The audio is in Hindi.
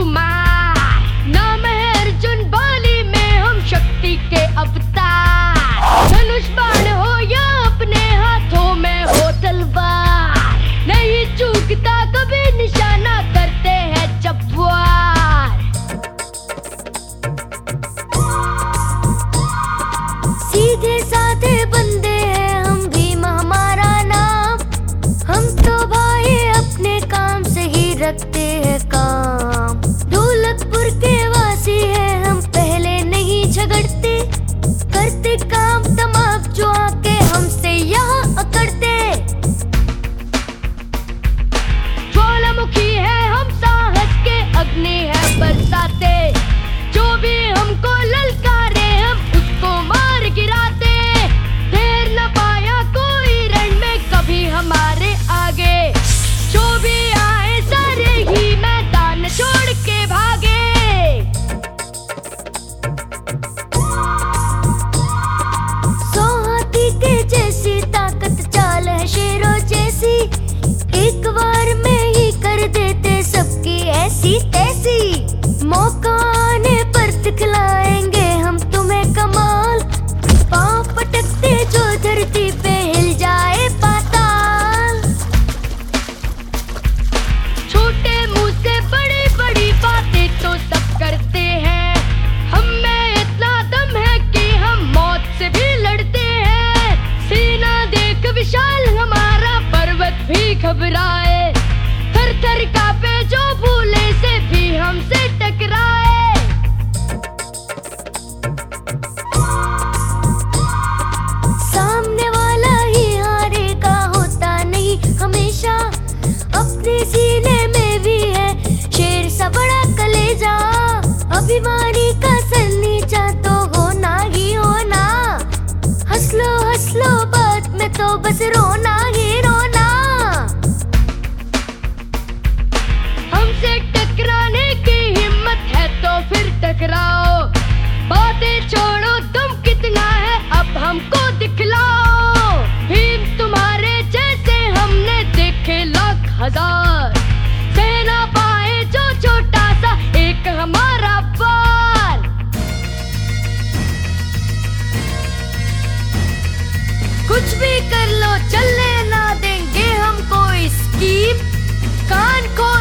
कुमार, नाम है अर्जुन, बाली में हम शक्ति के अवतार। धनुष बाण हो या अपने हाथों में हो तलवार, नहीं चूकता कभी निशाना, करते हैं जब वार। सीधे साधे बंदे हैं हम, भीम हमारा नाम। हम तो भाई अपने काम से ही रखते हैं काम। दौलतपुर के वासी हैं हम, पहले नहीं झगड़ते, करते काम तमाम जो आके हमसे यहाँ अकड़ते। ज्वालामुखी है हम, साहस के अग्नि है बरसाते, जो भी हमको ललकारे हम उसको मार गिराते। देर न पाया कोई रण में कभी हमारे आगे, जो भी आए सारे ही मैदान छोड़ के भागे। सौ हाथी के जैसी ताकत, चाल है शेरों जैसी, एक बार में ही कर देते सबकी ऐसी तैसी। मौका आने पर दिखलाएंगे हम तुम्हें कमाल, पांव पटकते जो धरती पे हिल जाए पाताल। छोटे मुंह से बड़ी बड़ी बातें तो सब करते हैं, हम में इतना दम है कि हम मौत से भी लड़ते हैं। सीना देख विशाल हमारा, पर्वत भी घबराए, थर थर कांपे जो भूले से भी हमसे टकराए। सामने वाला ही हारेगा होता नहीं हमेशा, अपने सीने में भी है शेर सा बड़ा कलेजा। अभिमानी का सर नीचा तो होना ही होना, हंस लो बात में तो बस रोना ही रोना। हमसे टकराने की हिम्मत है तो फिर टकराओ, बातें छोड़ो तुम कितना है अब हमको दिखलाओ। भीम तुम्हारे जैसे हमने देखे लाख हजार, सेना पाए जो छोटा सा एक हमारा बार। कुछ भी कर लो चलने ना देंगे हम कोई स्कीम, कान को